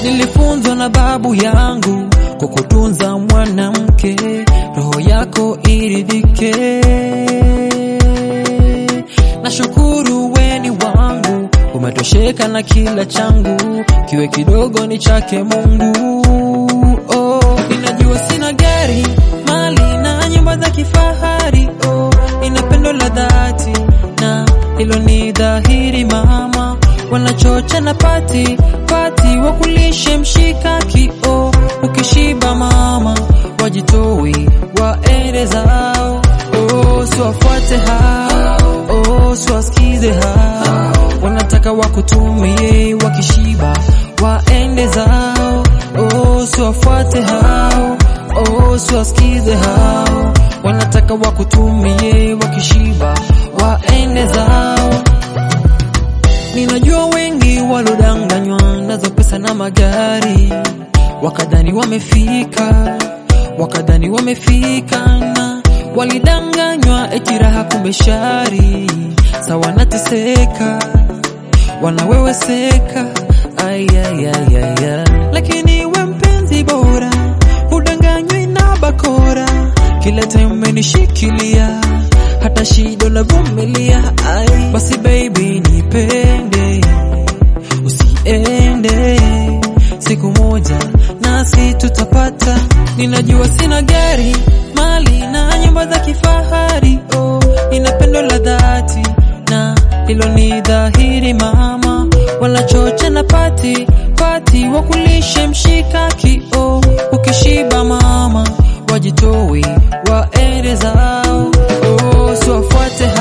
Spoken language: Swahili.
Nilifunzwa na babu yangu kukutunza mwanamke, roho yako iridhike. Nashukuru weni wangu, umetosheka na kila changu, kiwe kidogo ni chake Mungu. Ninajua sina gari, mali na nyumba za kifahari, nina pendo la dhati na hilo ni dhahiri mama. Wanachocha na pati wakulishe mshikaki, ukishiba mama wajitoi waende zao. Siwafuate hao, siwasikize hao, wanataka wakutumie, wakishiba waende zao. Siwafuate hao, siwasikize hao, wanataka wakutumie, wakishiba waende zao. Ninajua wengi walodanganywa nazo pesa na magari, wakadhani wamefika na walidanganywa eti raha kumbe shari. Sawa nateseka, wanaweweseka, lakini we mpenzi bora, udanganywe na bakora. Kila time umenishikilia, hata shida navumilia. Basi baby nipende, usiende, siku moja nasi tutapata. Ninajua sina gari, mali na nyumba za kifahari, nina pendo la dhati na hilo ni dhahiri mama. Wanachocha na pati wakulishe mshikaki, ukishiba mama wajitoi waende zao. Siwafuate